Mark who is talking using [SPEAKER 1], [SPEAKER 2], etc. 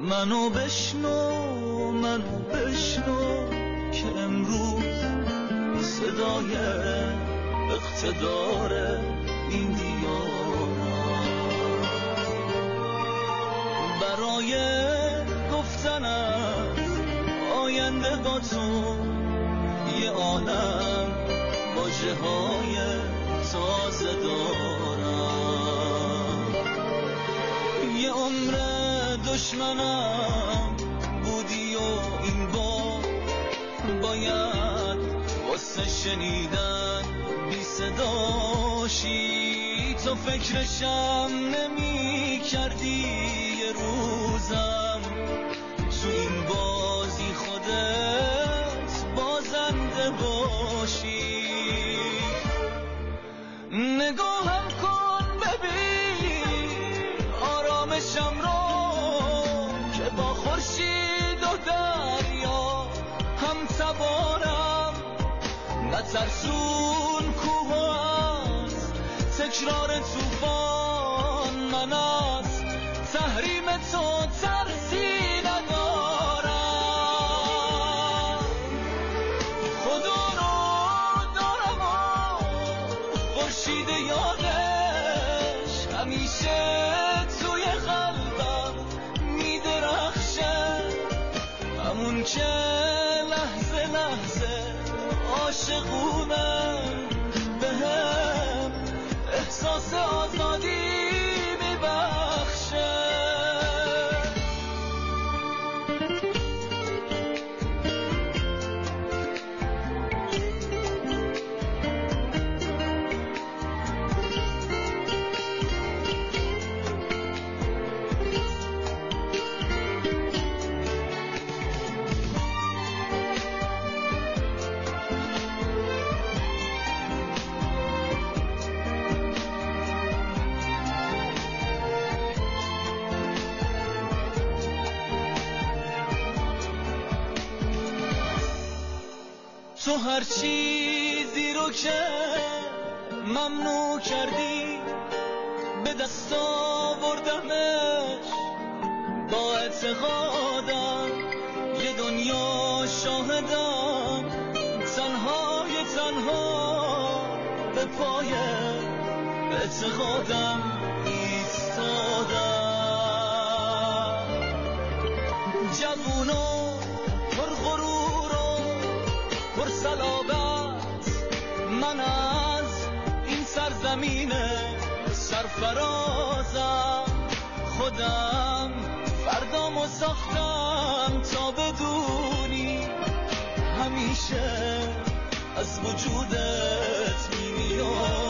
[SPEAKER 1] منو بشنو که امروز صدای اقتدار این دیارم برای گفتن از آینده با تو یه عالم واژه های تازه دارم. یه عمر دشمنم بودی و این بار باید واسه شنیدن بی صداشی. تو فکرشم نمی کردی یه روزم تو این بازی خودت بازنده باشی. نگاهم کن ببین آرامشم رو که با خورشید و دریا هم تبارم. نترسون کوه از تکرار توفان، من از تحریم تو ترسی ندارم. خدا رو دارم و خورشید یادش همیشه توی قلبم میدرخشه، همون که لحظه لحظه عاشقونه بهم احساس آزادی میبخشه. تو هر چیزی رو که ممنوع کردی به دست آوردمش با اعتقادم. یه دنیا شاهدم تنها به پای اعتقادم ایستادم. جوونو پر غرور پر صلابت، من از این سرزمین سرفرازم. خودم فردامو ساختم تا بدونی همیشه از وجودت میمیاد.